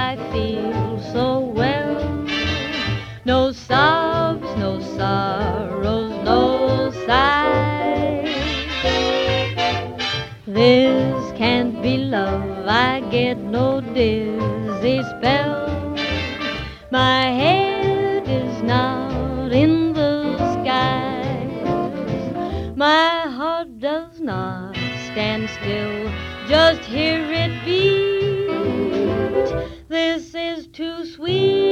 I feel so well. No sobs, no sorrows, no sighs. This can't be love, I get no dizzy spell. My head is not in the skies. My heart does not stand still, just hear it beat. This is too sweet